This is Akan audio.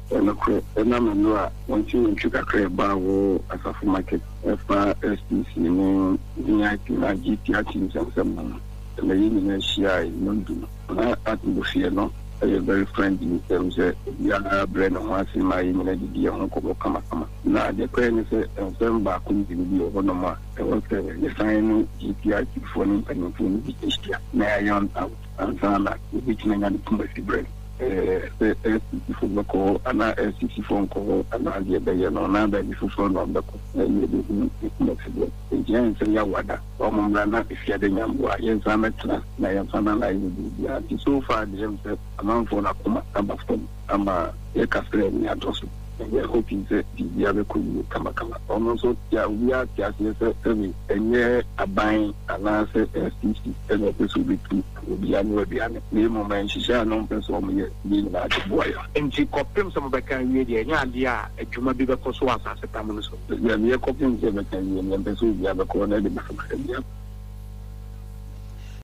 and I'm not wanting to create Bawo as a market SPC in the GT teams and some and the Union Shia in London. At the fear, no, very friendly in terms of the brand of once in my immunity, Uncle Kama. Now, the plan is a firm back in the Ogonoma. I was the sign GTI for an independent Asia. May I own out and Zana, which may not be bread. Football and SCC phone call and idea by another before phone on the Mexico. Again, Yawada, Omana, if you had a number, yes, I'm at last. I am finalizing so far. James said, amount for Nakuma, I'm a Castle near Johnson. We are hoping that the other could come. Also, we are just a year a buying an answer STC, and this will be annual beyond the moment she shall not person being like a boy. And she copied some of the Canadian idea, a Juma Biba Coswas as a Tamanus. We are copying the Canadian and the Suya, the corner,